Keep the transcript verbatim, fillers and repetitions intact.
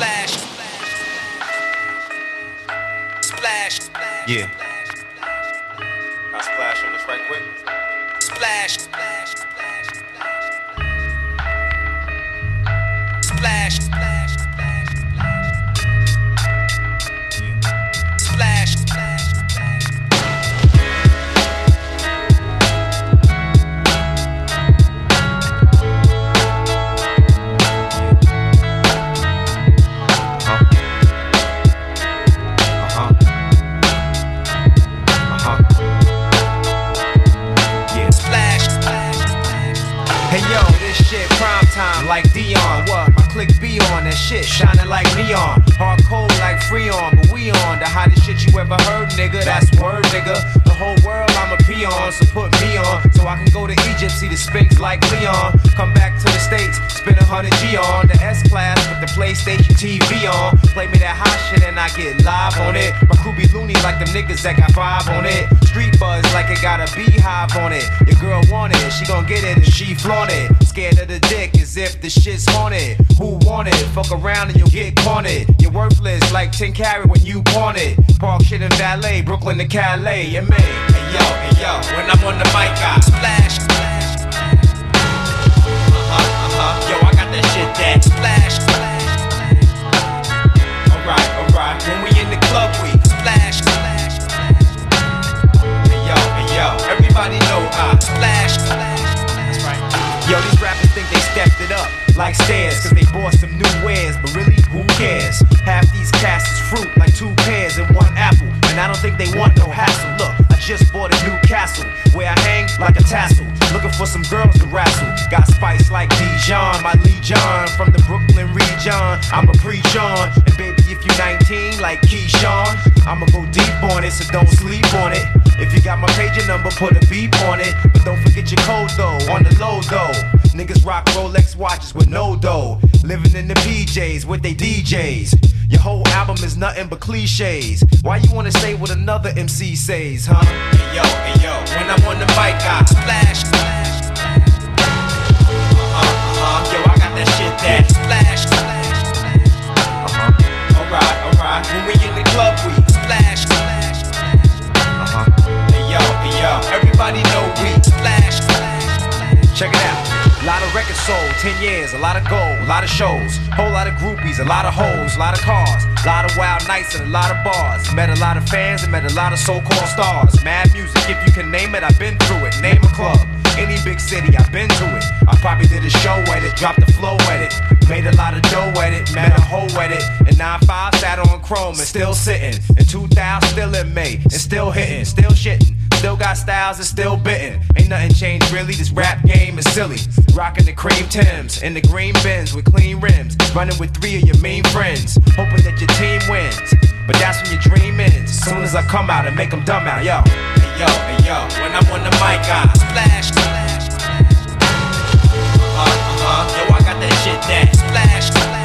Splash. Splash. Yeah. I'll splash on this right quick. Splash. Splash. Splash. Splash. Splash. Splash. Splash. Like Dion, what? My click be on that shit, shining like neon. Hard cold like Freon, but we on the hottest shit you ever heard, nigga. That's word, nigga. The whole world I'm a peon, so put me on, so I can go to Egypt, see the Sphinx like Leon. Come back to the States, spend a hundred G on the S class with the PlayStation T V on. Play me that hot shit and I get live on it. My crew be loony like them niggas that got five on it. Street buzz like it got a beehive on it. Your girl want it, she gon' get it and she flaunt it. Scared of the dick as if the shit's haunted. Who want it? Fuck around and you'll get cornered. You're worthless like ten carat when you pawn it. Park shit in valet, Brooklyn to Calais, yeah me. Hey yo, hey yo, when I'm on the mic I splash, splash, splash. Uh-huh, uh-huh, yo I got that shit that splash, splash, splash. Alright, alright, when we in the club we splash, splash, splash. Hey yo, hey yo, everybody know I splash, splash. That's right. Yo, these rappers think they stepped it up like stairs, cause they bought some new wares, but really, who cares? Half these cats is fruit, like two pears and one apple, and I don't think they want no hassle. Look, I just bought a new castle, where I hang like a tassel, looking for some girls to wrestle. Got spice like Dijon, my Legion, from the Brooklyn region, I'ma preach on, and baby if you nineteen like Keyshawn, I'ma go deep on it, so don't sleep on it. If you got my pager number, put a beep on it, but don't forget your code though, on the low though. Niggas rock Rolex watches with no dough, living in the P Js with they D Js. Your whole album is nothing but cliches. Why you wanna say what another M C says, huh? Hey yo, hey yo, when I'm on the mic I splash, splash, splash. Uh-huh, uh-huh, yo I got that shit that splash, splash, splash. Uh-huh, alright, alright, when we in the club we splash, splash, splash. Uh-huh, hey yo, hey yo, everybody know we splash, splash, splash. Check it out. A lot of records sold, ten years, a lot of gold, a lot of shows, whole lot of groupies, a lot of hoes, a lot of cars, a lot of wild nights and a lot of bars. Met a lot of fans and met a lot of so-called stars. Mad music, if you can name it, I've been through it. Name a club, any big city, I've been to it. I probably did a show at it, dropped the flow at it, made a lot of dough at it, met a hoe at it. And nine five sat on chrome and still sitting. And two thousand still in May and still hitting, still shitting. Still got styles and still bitten. Ain't nothing changed really, this rap game is silly. Rockin' the cream Timbs in the green Benz with clean rims. Running with three of your mean friends, hoping that your team wins. But that's when your dream ends. As soon as I come out and make them dumb out, yo. Hey yo, hey yo, when I'm on the mic I splash, splash, splash. Uh-huh, uh-huh, yo I got that shit that splash, splash.